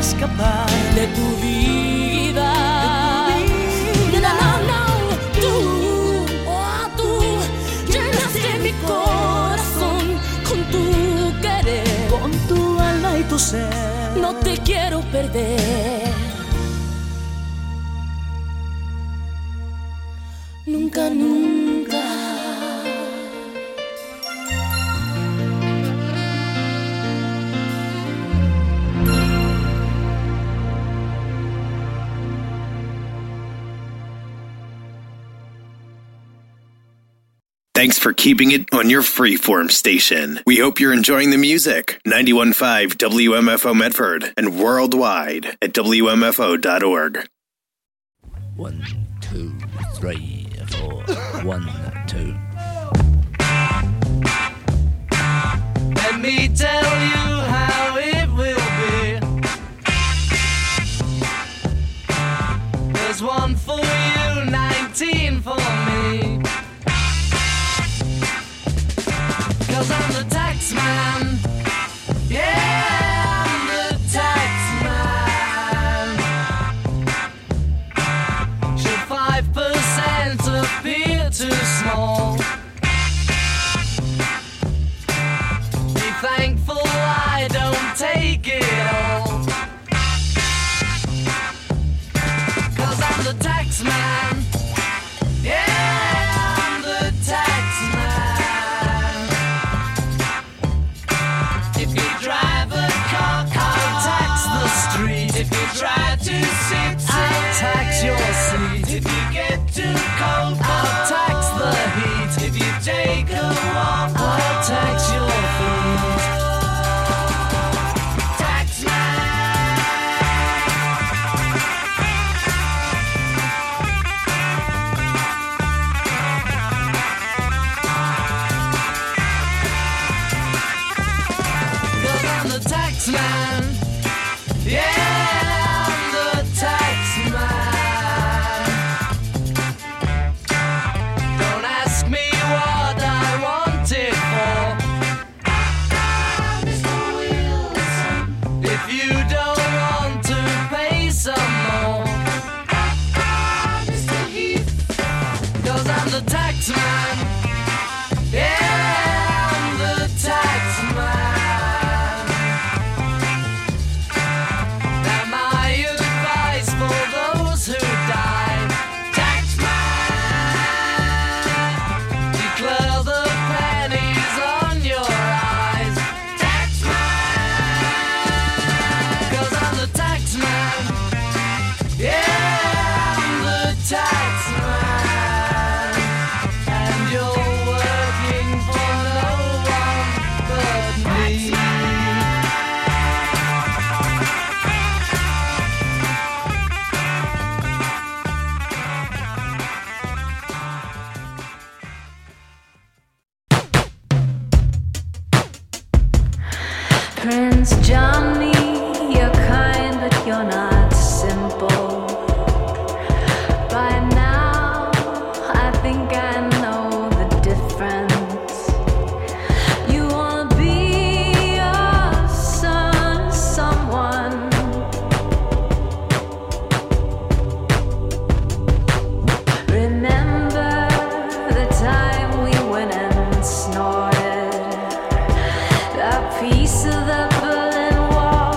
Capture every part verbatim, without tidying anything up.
escapar de tu vida. No, no, no, tú, oh, tú llenaste mi corazón con tu querer, con tu alma y tu ser. No te quiero perder. Nunca, nunca. Thanks for keeping it on your freeform station. We hope you're enjoying the music. ninety-one point five W M F O Medford and worldwide at W M F O dot org. One, two, three, four. One, two. Let me tell you how it will be. There's one for you, nineteen for me. Cause I'm the tax man. Yeah, I'm the tax man. Should five percent appear too small? Be thankful I don't take it all. Cause I'm the tax man. Yeah, I'm the tax man. If you drive a car, I'll tax the street. If you try to sit, I'll tax your seat. If you get too cold, I'll tax the heat. If you take a walk, I'll tax your feet. Tax Cause I'm the tax man. Yeah, I'm the tax man. Don't ask me what I want it for. If you don't want to pay some more. Cause I'm the tax man. Yeah, I'm the tax man. Now my advice for those who die. Tax man. Declare the pennies on your eyes. Tax man. Cause I'm the tax man. Yeah, I'm the tax man. And you're working for no one but me. Prince Johnny, you're kind, but you're not simple. By now, I think I know the difference. You wanna be a son, someone. Remember the time we went and snorted a piece of the Berlin Wall.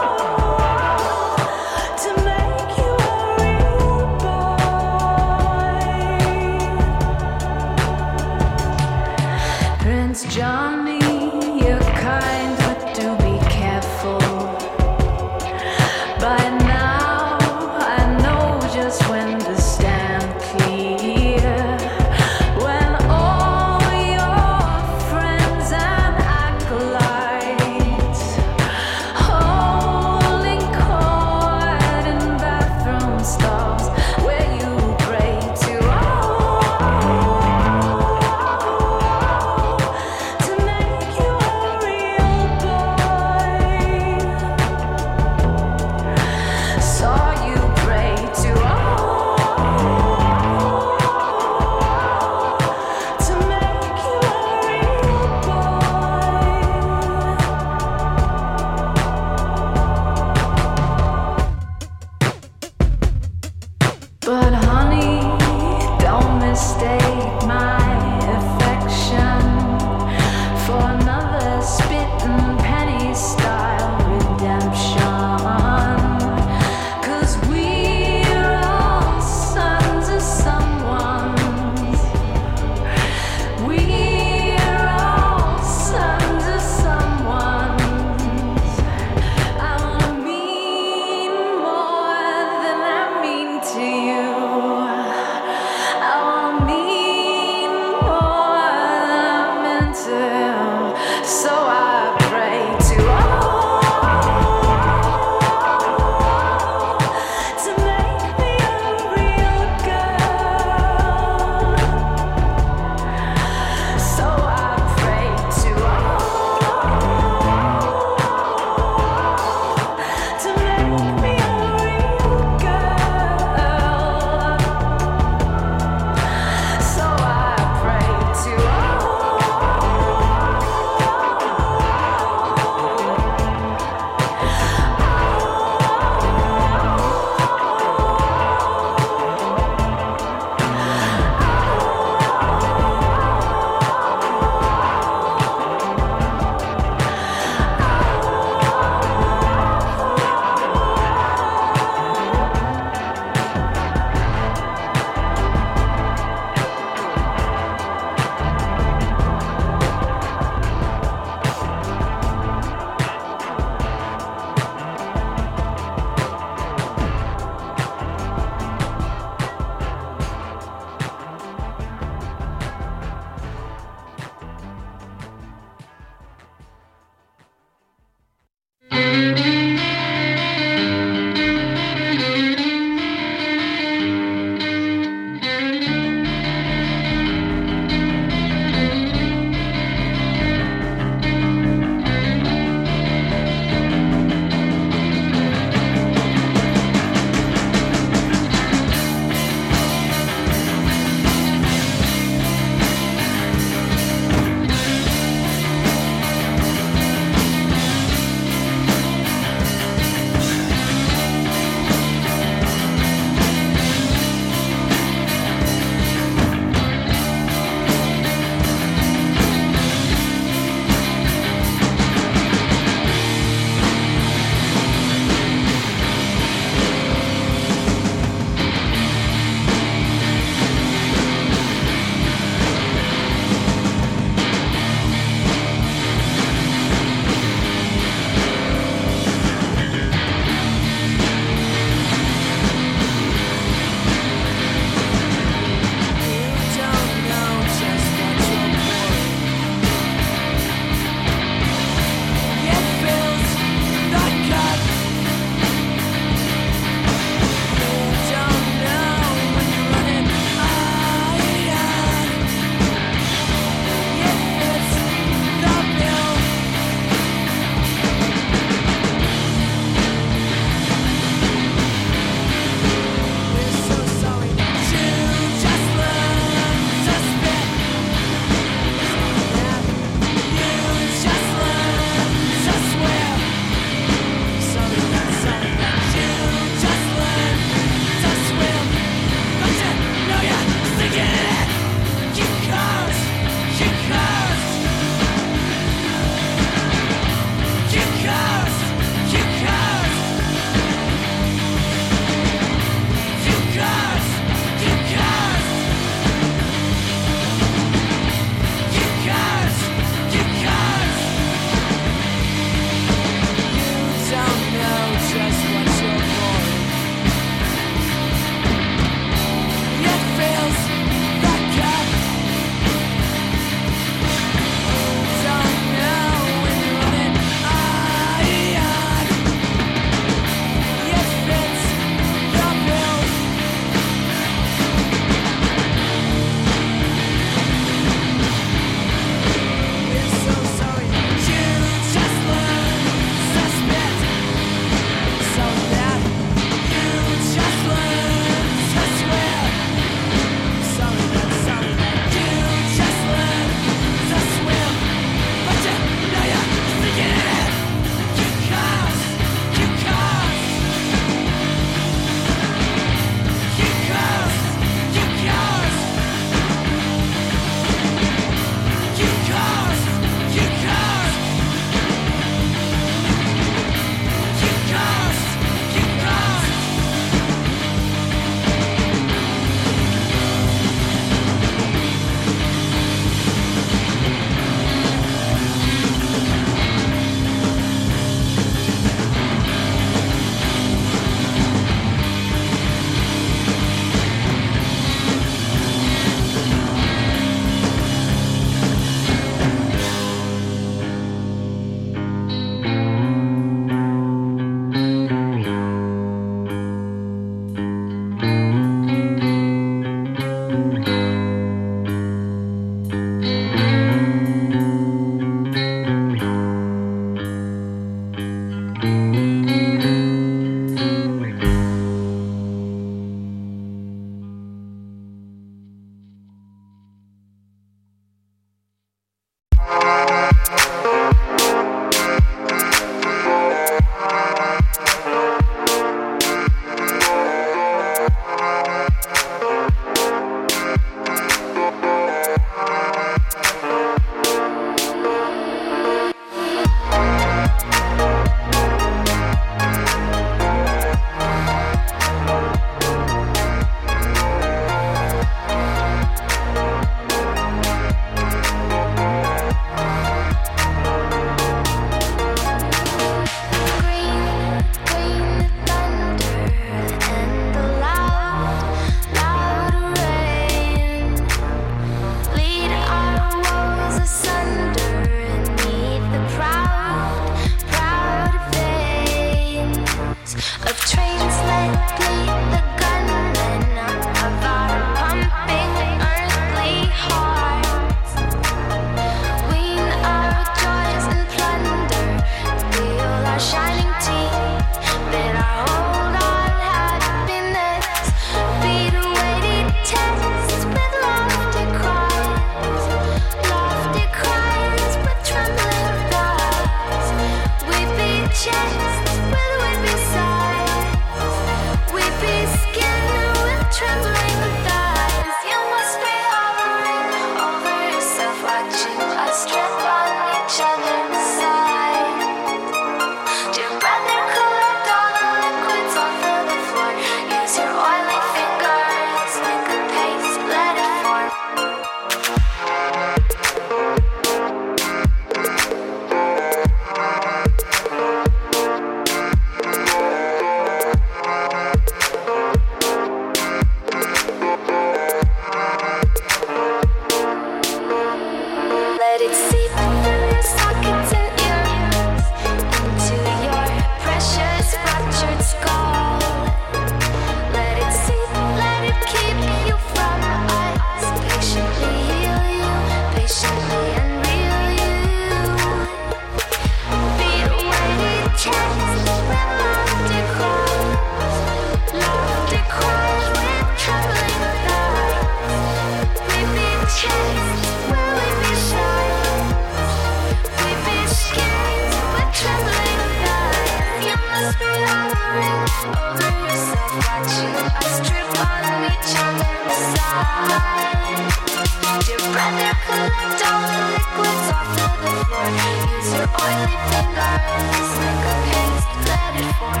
Dear brother, collect all the liquids off of the floor. Use your oily fingers, make a paste, let it form.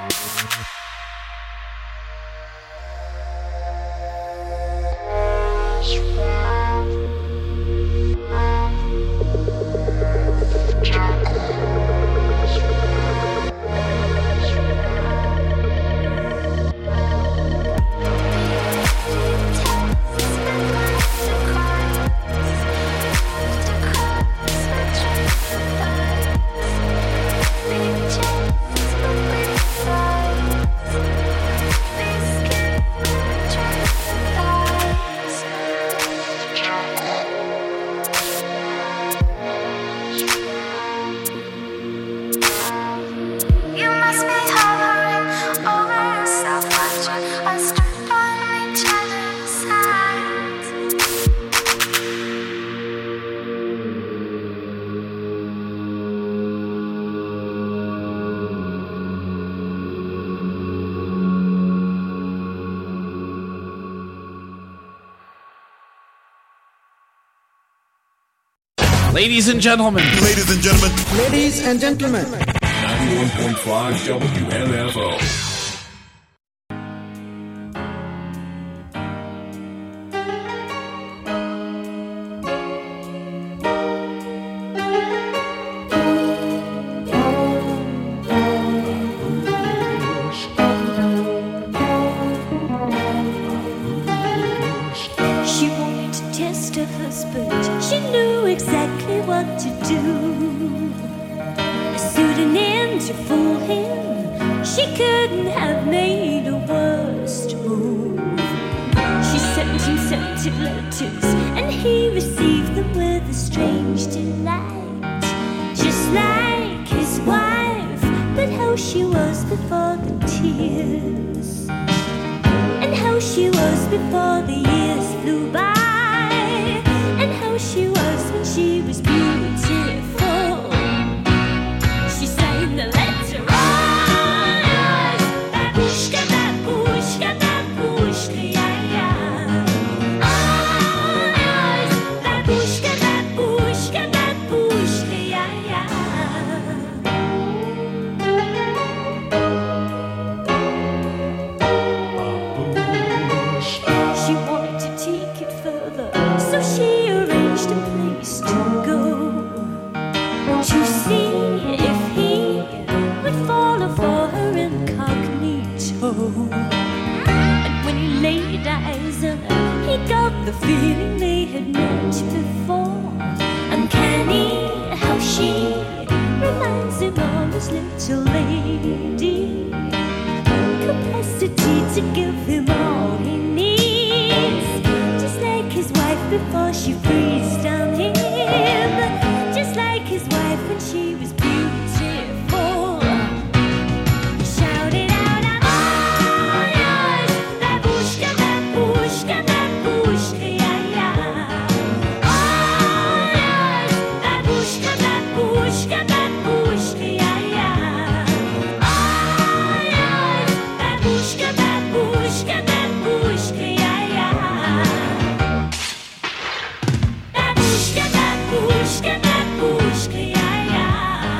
Ladies and gentlemen. Ladies and gentlemen. Ladies and gentlemen. ninety-one point five W M F O. She wanted to test her husband. She knew exactly what to do. A pseudonym to fool him. She couldn't have made a worse move. She sent him scented letters, and he received them with a strange delight. Just like his wife, but how she was before the tears, and how she was before the years flew by, and how she was when she was beautiful. She sang the letter, oh, babushka, babushka, babushka, yeah, yeah. Oh, babushka, babushka, babushka, yeah, yeah. She wanted to take it further, so she arranged a place to go, to see if he would follow for her incognito. And when he laid eyes on her, he got the feeling they had met before. Uncanny how she reminds him of his little lady, capacity to give him all he needs, just like his wife before she freezed down him, just like his wife when she was beautiful. He shouted out, I'm all yours, babushka, babushka, babushka, yeah, yeah. All yours, babushka, babushka, babushka, yeah, yeah. All yours, babushka, babushka, babushka, yeah, yeah. Babushka, babushka, babushka, yeah, yeah.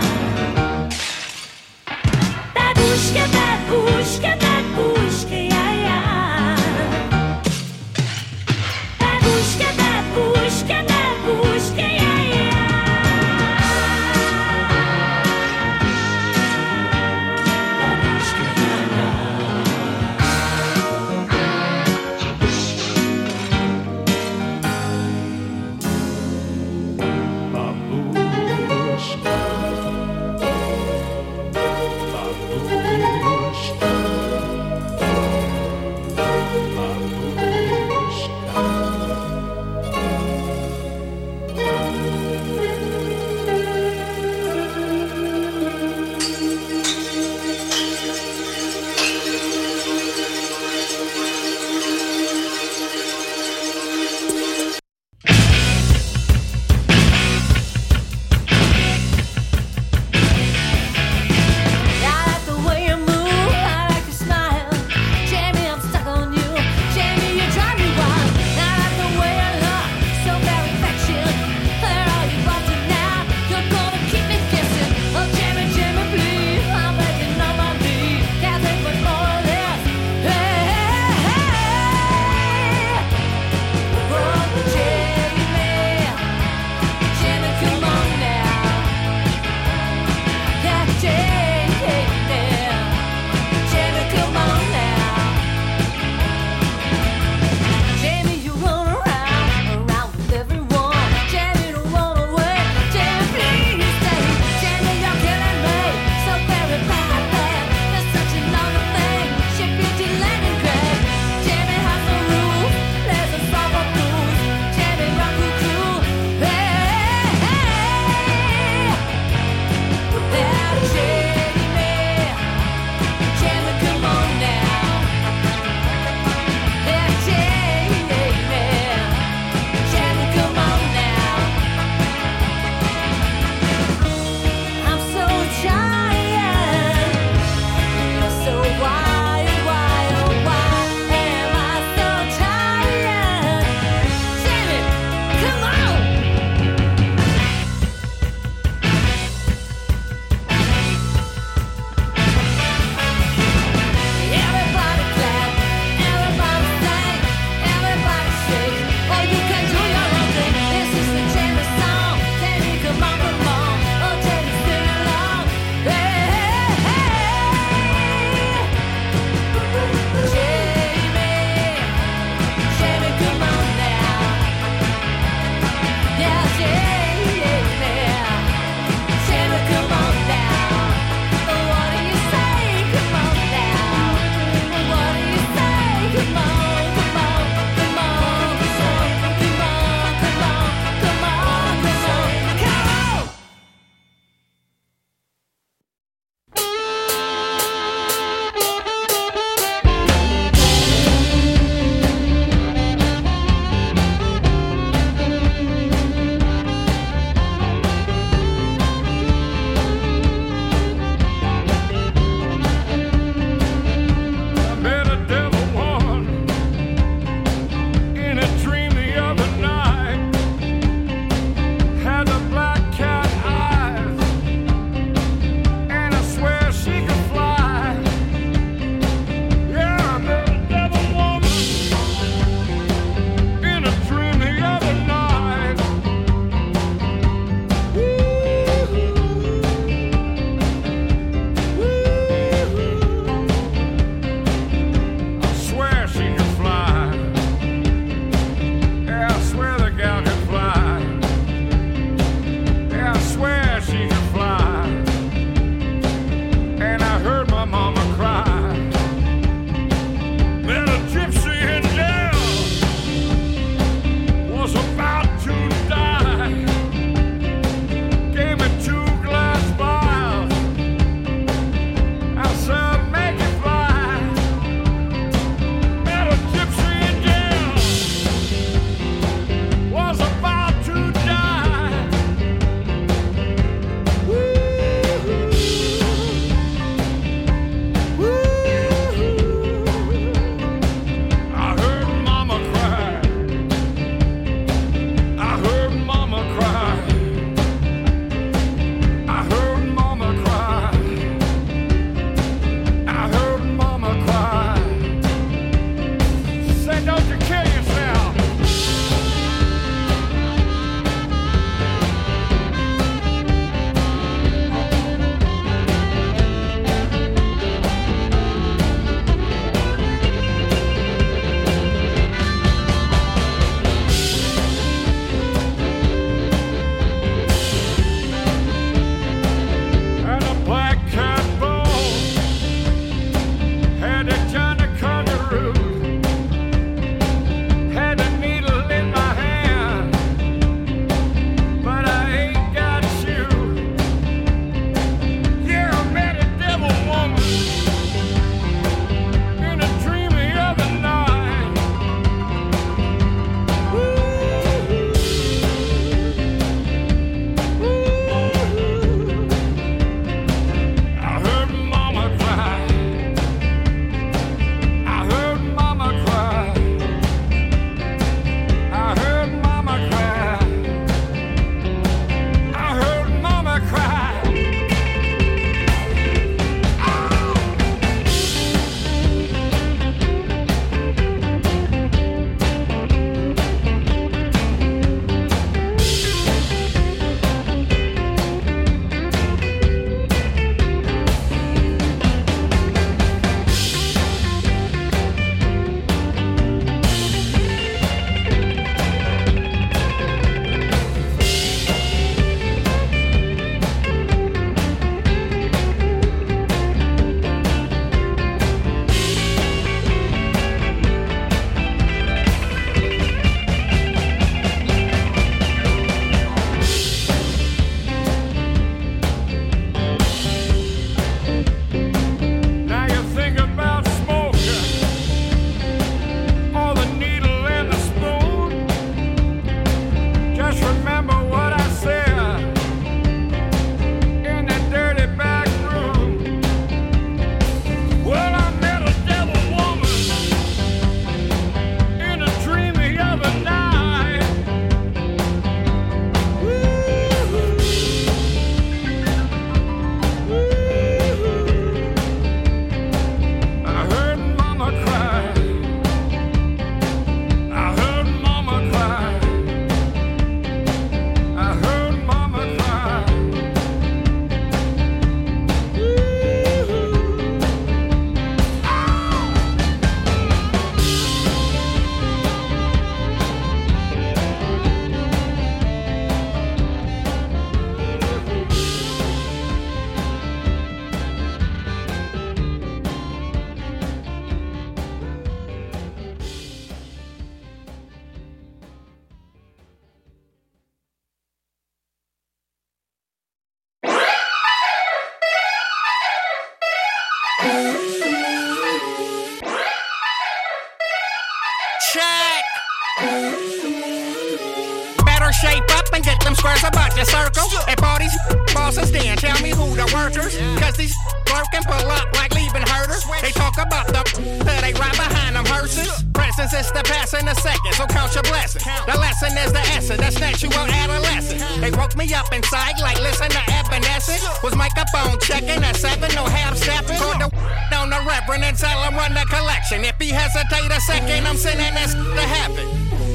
First shape up and get them squares about your circle. And for these bosses, then tell me who the workers. Cause these lurking pull up like leaving herders. They talk about the that they ride behind them hearses. Presence is the past in a second, so count your blessings. The lesson is the essence, that's natural adolescence. They woke me up inside like listen to Evanescence. Was microphone checking at seven, no half stepping. Called the on the reverend and tell him run the collection. If he hesitate a second, I'm sending this to heaven.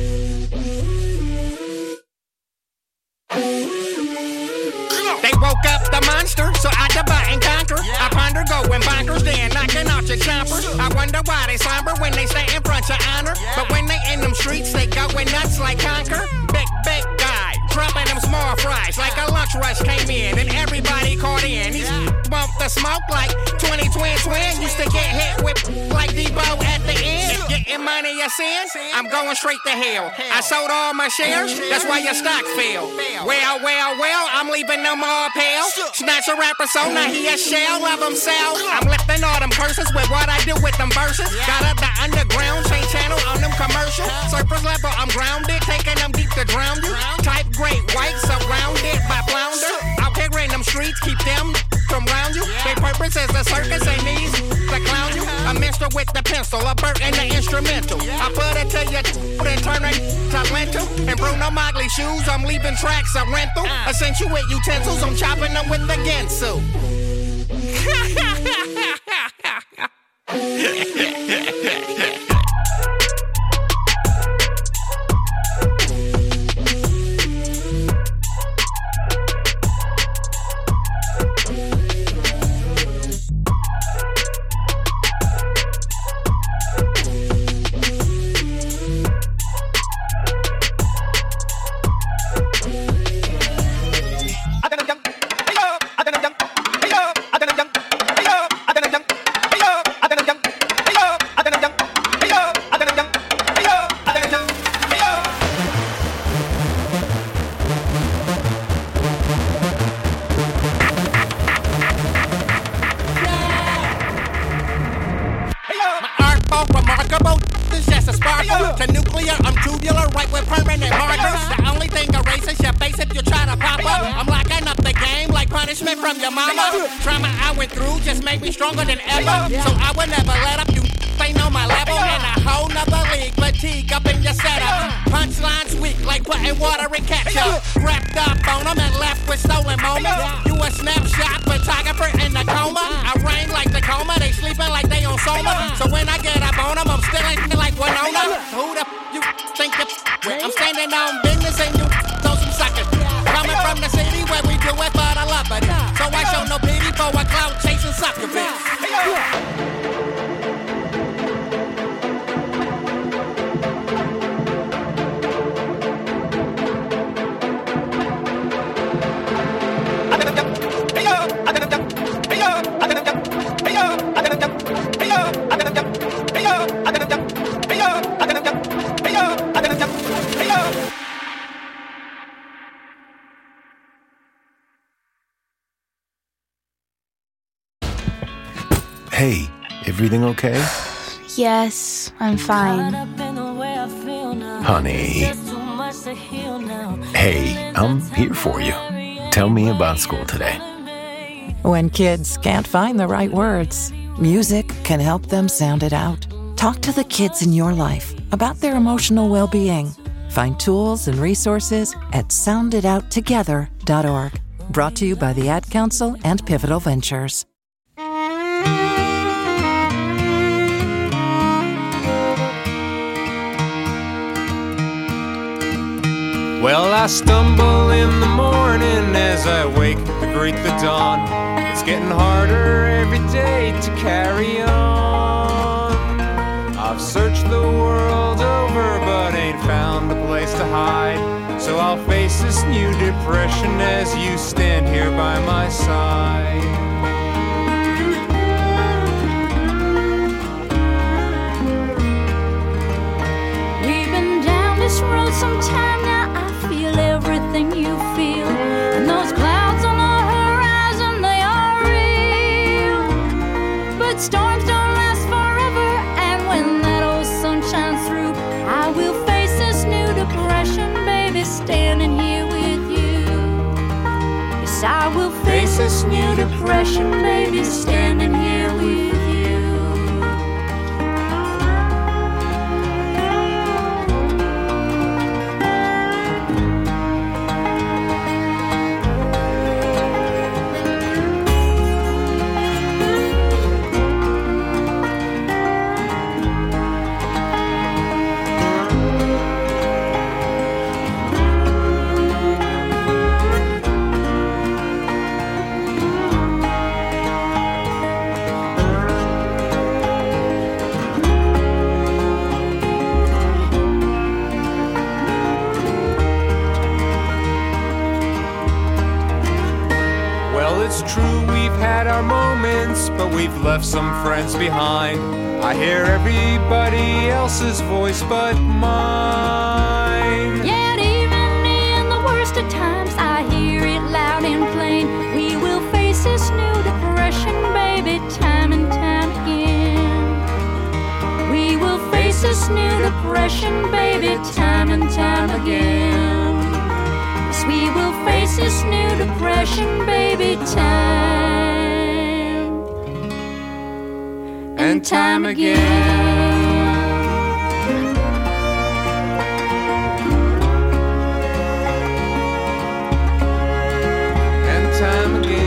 They woke up the monster, so I divide and conquer. I ponder going bonkers, then knocking out your chompers. I wonder why they slumber when they stay in front of honor. But when they in them streets, they going nuts like conquer. Big, big guy, dropping them small fries like a lunch rush came in and everybody caught in. He's bump the smoke like twenty twin twin. Used to get hit with like Debo at the end. If getting money a sin, I'm going straight to hell. I sold all my shares, that's why your stocks fell. Well, well, well, I'm leaving them all pale. Snatch a rapper so now he a shell of himself. I'm lifting all them curses with what I do with them verses. Got up the underground, change channel on them commercials. Surface level, I'm grounded, taking them deep to drown you. Type great white, surrounded by flounder. Out here in them streets, keep them from round you. Their purpose is the circus, ain't these to clown you. A minstrel with the pencil, a bird and the instrumental. I put it to you, then turn it to lentil. And Bruno Mogley shoes, I'm leaving tracks a rental. Accentuate utensils, I'm chopping them with the Gensu. Stronger than ever, so I will never let up. You ain't on my level, in a whole nother league. Fatigue up in your setup. Punchlines weak, like putting water in ketchup. Wrapped up on them and left with stolen moments. You a snapshot photographer in the coma. I rain like Tacoma, they sleeping like they on Soma. So when I get up on them, I'm still ain't like Winona. Who the f you think you with? I'm standing on business and you throw some suckers. Coming from the city where we do it for the love of it. So I show no pity for a clout chasing sucker bitch. Hey, everything okay? Yes, I'm fine. Honey. Hey, I'm here for you. Tell me about school today. When kids can't find the right words, music can help them sound it out. Talk to the kids in your life about their emotional well-being. Find tools and resources at sound it out together dot org. Brought to you by the Ad Council and Pivotal Ventures. Well, I stumble in the morning as I wake to greet the dawn. It's getting harder every day to carry on. I've searched the world over but ain't found a place to hide. So I'll face this new depression as you stand here by my side. We've been down this road some time now. Everything you feel, and those clouds on the horizon, they are real. But storms don't last forever, and when that old sun shines through, I will face this new depression, baby, standing this new depression, baby, standing here with you. But we've left some friends behind. I hear everybody else's voice but mine. Yet even in the worst of times, I hear it loud and plain. We will face this new depression, baby, time and time again. We will face this new depression, baby, time and time again. Yes, we will face this new depression, baby, time and time again. And time again.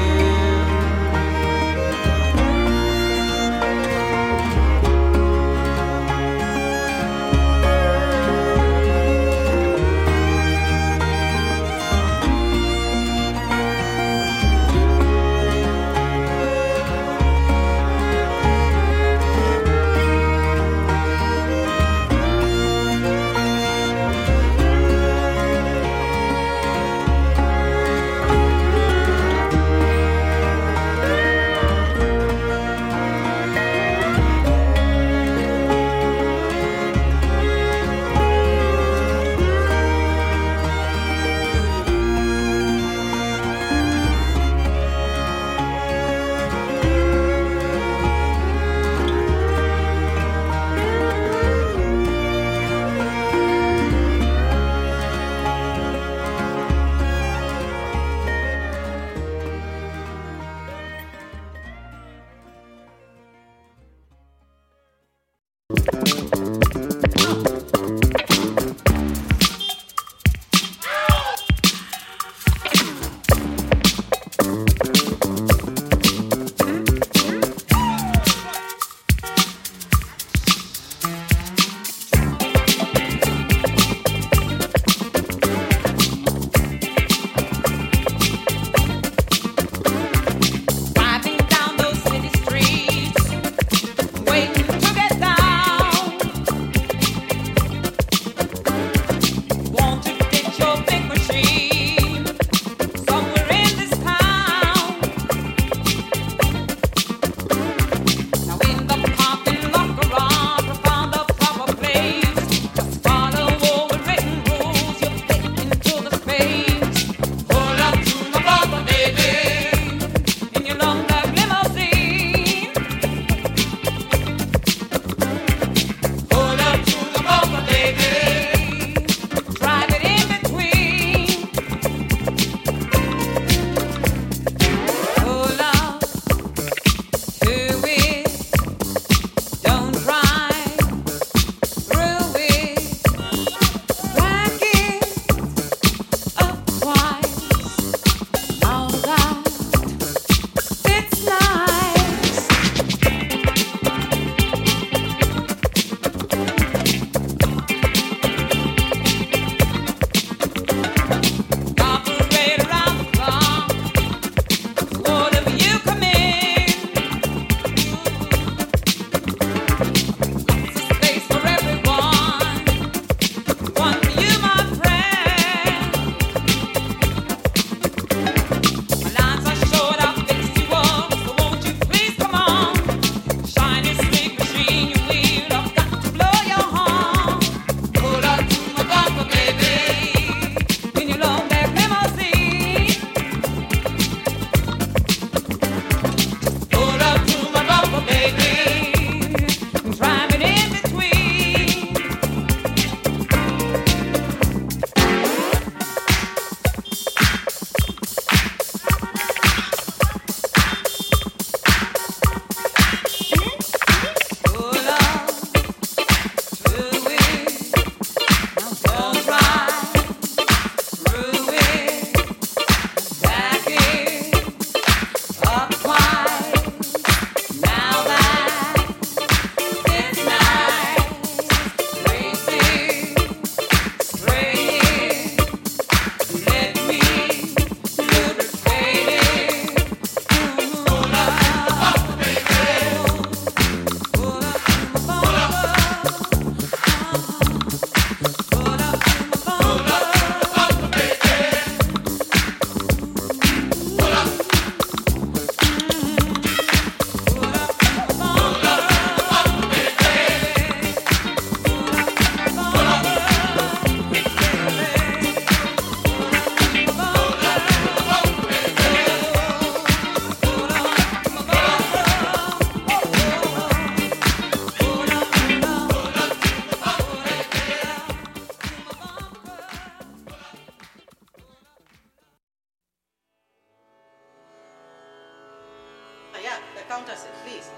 count us it, please.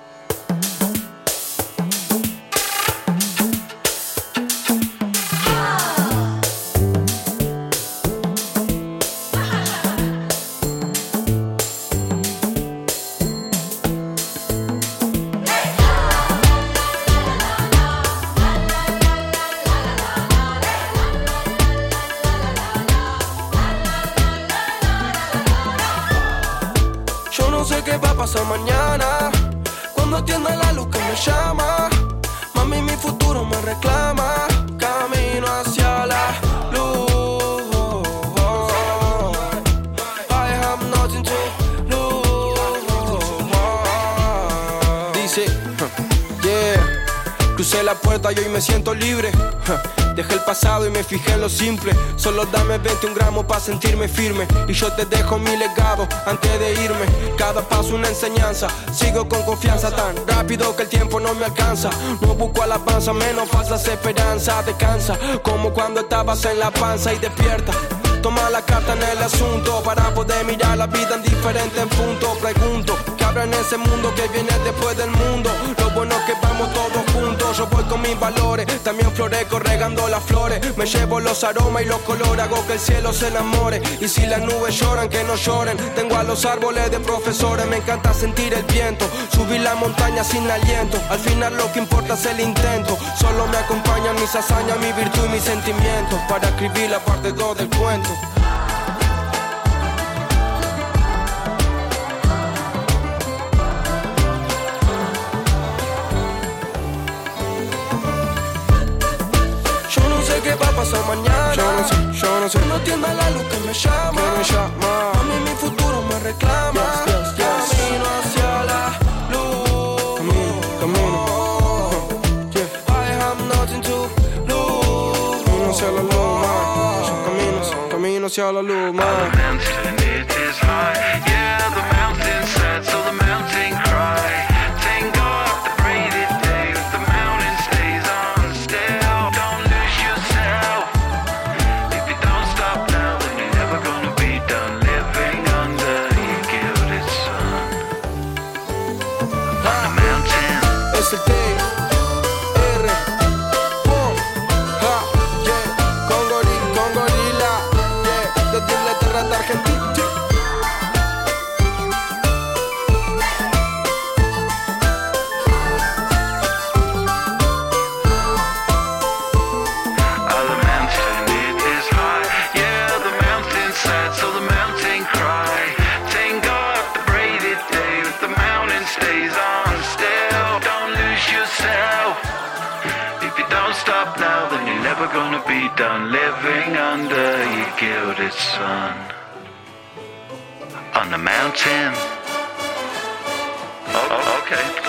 Mañana, cuando atienda la luz que me llama, mami mi futuro me reclama, camino hacia la luz. I have nothing to lose. Dice, yeah, crucé la puerta y hoy me siento libre. Dejé el pasado y me fijé en lo simple. Solo dame veintiún gramos para sentirme firme. Y yo te dejo mi legado antes de irme. Cada paso una enseñanza. Sigo con confianza tan rápido que el tiempo no me alcanza. No busco alabanza, menos falsas esperanzas. Te cansa como cuando estabas en la panza y despierta. Toma la carta en el asunto para poder mirar la vida en diferentes puntos. Pregunto, ¿qué habrá en ese mundo que viene después del mundo? Lo bueno es que vamos todos juntos. Yo voy con mis valores, también florezco regando las flores. Me llevo los aromas y los colores, hago que el cielo se enamore. Y si las nubes lloran, que no lloren. Tengo a los árboles de profesores, me encanta sentir el viento. Subir la montaña sin aliento. Al final lo que importa es el intento. Solo me acompañan mis hazañas, mi virtud y mis sentimientos para escribir la parte dos del cuento. ¿Qué va a pasar mañana? Yo no sé, yo no sé. No atienda la luz que me llama, que me llama. A mí mi futuro me reclama. Yes, yes, yes. Camino hacia la luz. Camino, camino. Uh, yeah. I have nothing to lose. Camino hacia la luz, man. Camino, camino hacia la luz, man. The mountain it is high. Yeah, the mountain sad, so the mountain cry. Thank God the braided day, the mountain stays on still. Don't lose yourself. If you don't stop now, then you're never gonna be done living under your gilded sun. On the mountain. Es el T R Boom. Ha, yeah. Con gorila, con gorila. Yeah. Desde Inglaterra hasta Argentina. Gonna be done living under your gilded sun. On the mountain. Oh, oh, okay.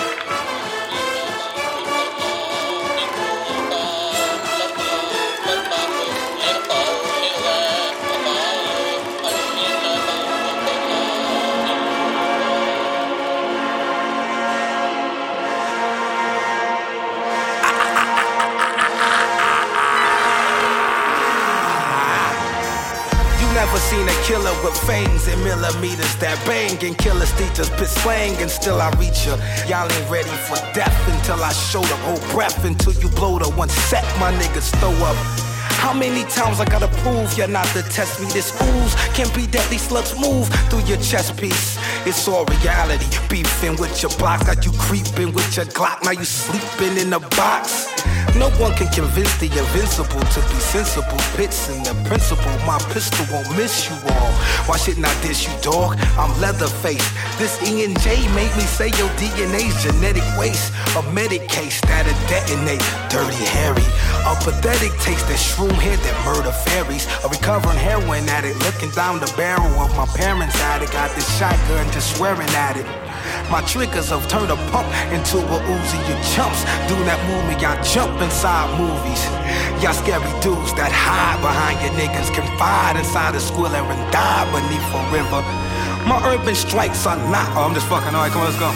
Never seen a killer with fangs and millimeters that bang and killer teachers spit slang and still I reach ya. Y'all ain't ready for death until I show the whole breath until you blow the one set my niggas throw up. How many times I gotta prove you're not to test me? This ooze can't be deadly slugs move through your chest piece. It's all reality. Beefing with your block, got you creeping with your Glock. Now you sleeping in the box. No one can convince the invincible to be sensible. Pits in the principle, my pistol won't miss you all. Why shouldn't I dish you, dog? I'm Leatherface. This E and J made me say your D N A's genetic waste. A medic case that'll detonate. Dirty Harry. A pathetic taste that shroom head that murder fairies. A recovering heroin addict looking down the barrel of my parents' attic. Got this shotgun just swearing at it. My triggers have turned a pump into a Uzi, you chumps. Do that movie, y'all jump inside movies. Y'all scary dudes that hide behind your niggas, confide inside a squiller and die beneath a river. My urban strikes are not. Oh, I'm just fucking. All right, come on, let's go.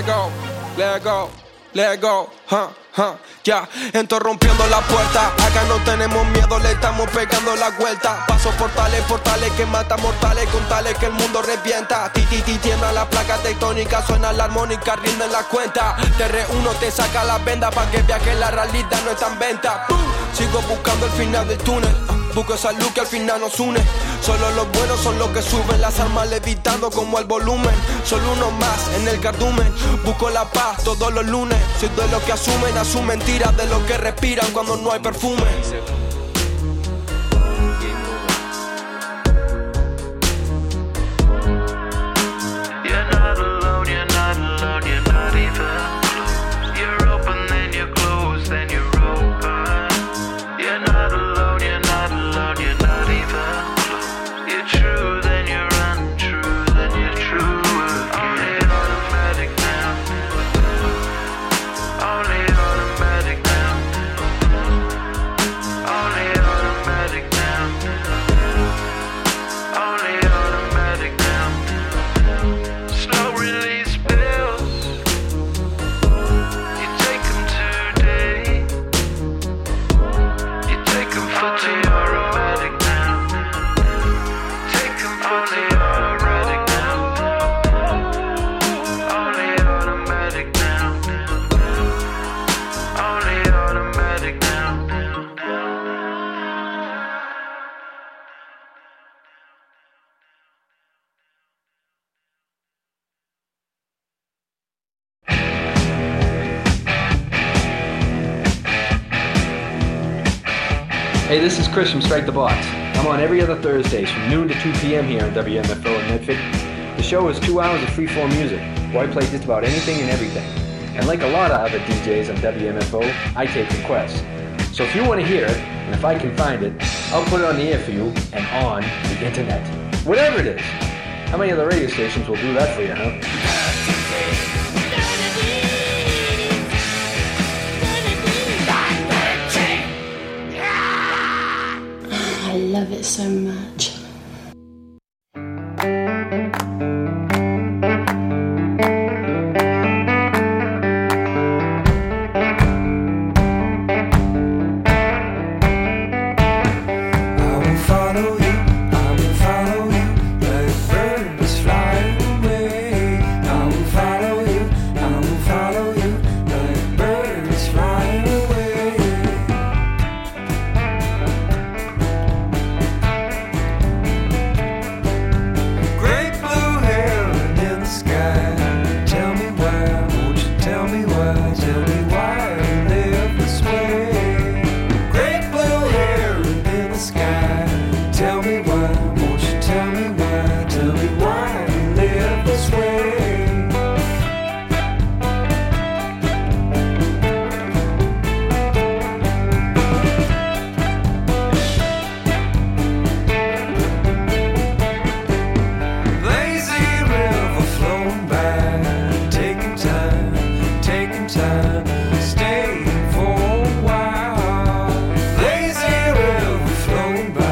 let go, let go, let go, huh, huh. Ya, entro rompiendo la puerta. Acá no tenemos miedo, le estamos pegando la vuelta. Paso portales, portales que matan mortales, con tales que el mundo revienta. Ti, ti, ti, tiembla la placa tectónica, suena la armónica, rinden la cuenta. Te reúno, te saca la venda pa' que veas que la realidad no está en venta. ¡Pum! Sigo buscando el final del túnel. Busco esa luz que al final nos une. Solo los buenos son los que suben, las almas levitando como el volumen. Solo uno más en el cardumen. Busco la paz todos los lunes. Soy de los que asumen a su mentira, de los que respiran cuando no hay perfume. Hey, this is Chris from Strike the Box. I'm on every other Thursdays from noon to two p.m. here on W M F O in Medford. The show is two hours of free-form music, where I play just about anything and everything. And like a lot of other D Js on W M F O, I take requests. So if you want to hear it, and if I can find it, I'll put it on the air for you and on the internet. Whatever it is. How many other radio stations will do that for you, huh? I love it so much. Stay for a while. Lazy river flowing by.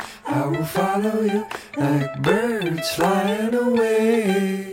I will follow you like birds flying away.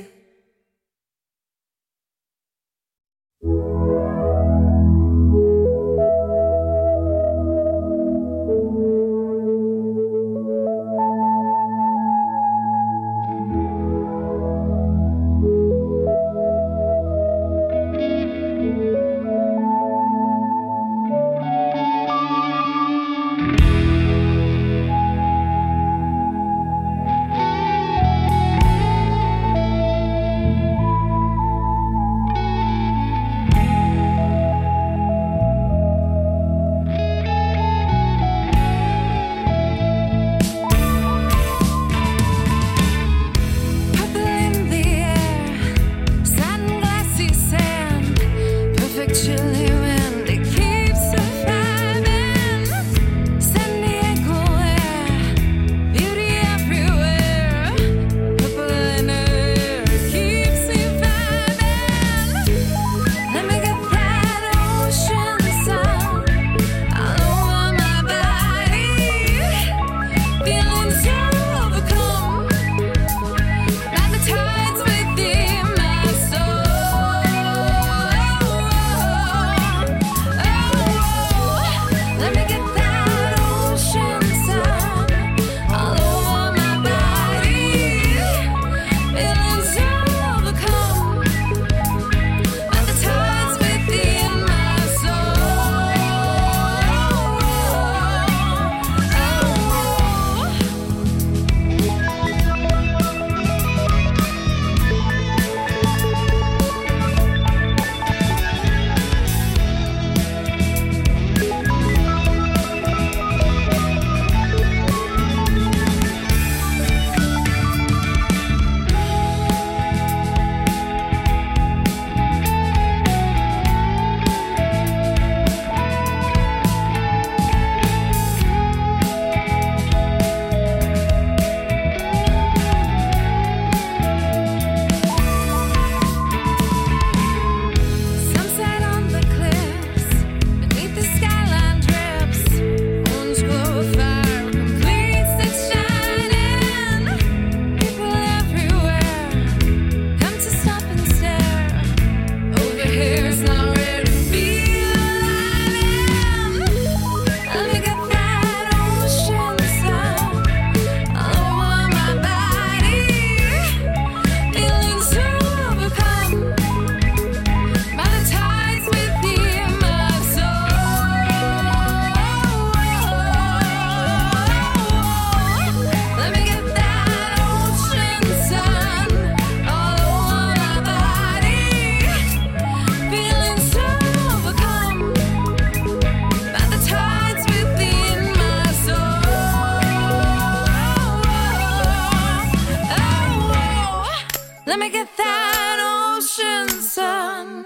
Let me get that ocean sun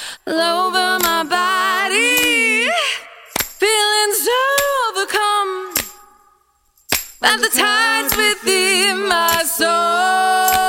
all over my body. Feeling so overcome by the tides within my soul.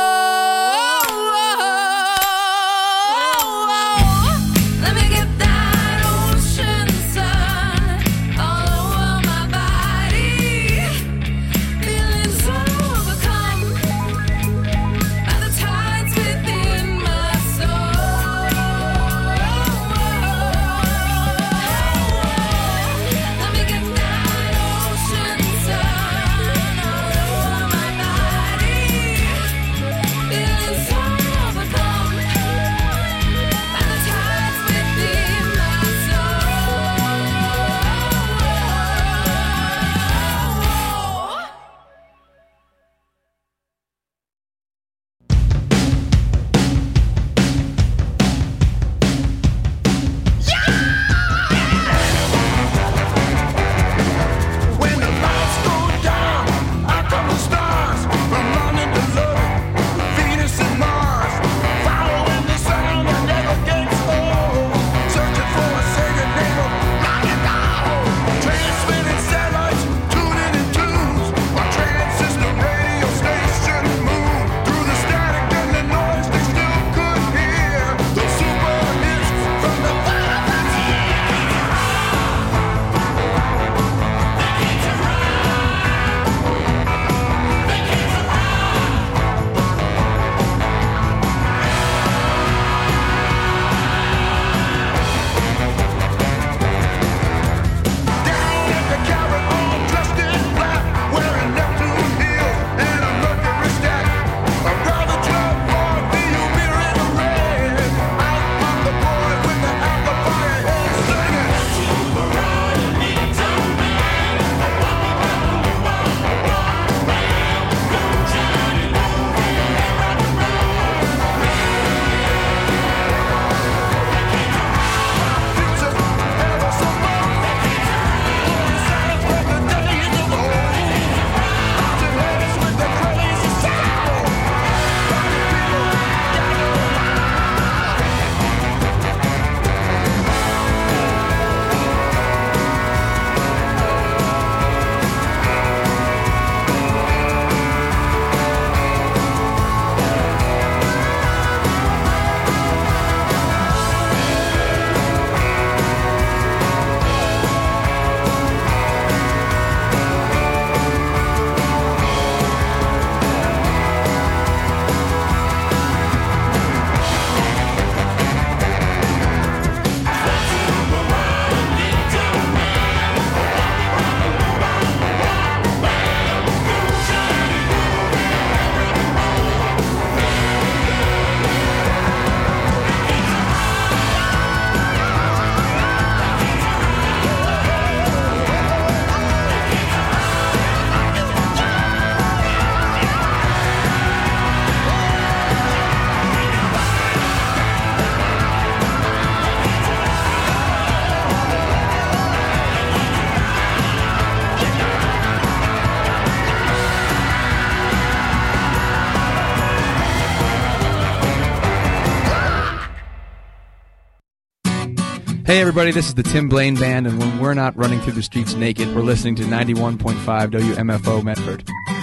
Hey everybody, this is the Tim Blaine Band, and when we're not running through the streets naked, we're listening to ninety-one point five W M F O Medford.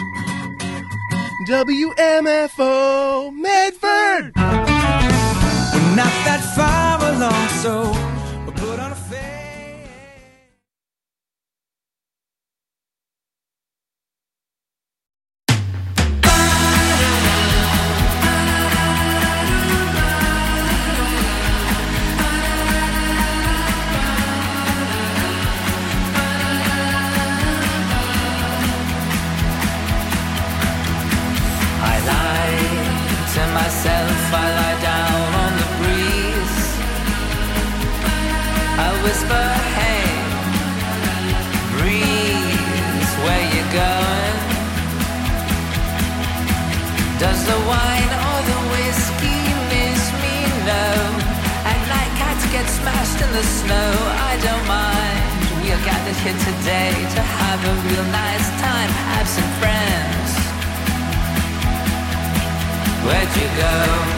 W M F O Medford! We're not that far along, so we'll put on a face. Myself, I lie down on the breeze. I whisper, hey, breeze, where you going? Does the wine or the whiskey miss me? No. At night cats get smashed in the snow. I don't mind. We are gathered here today to have a real nice time. Absent friends, where'd you go?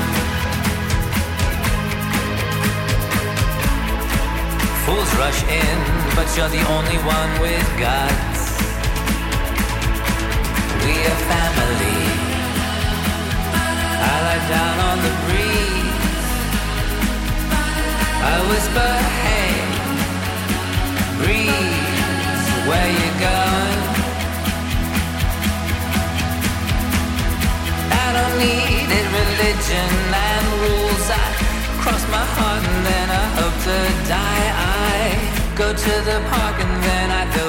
Fools rush in, but you're the only one with guts. We are family. I lie down on the breeze. I whisper, hey, breeze, where you going? I don't need it, religion and rules. I cross my heart and then I hope to die. I go to the park and then I go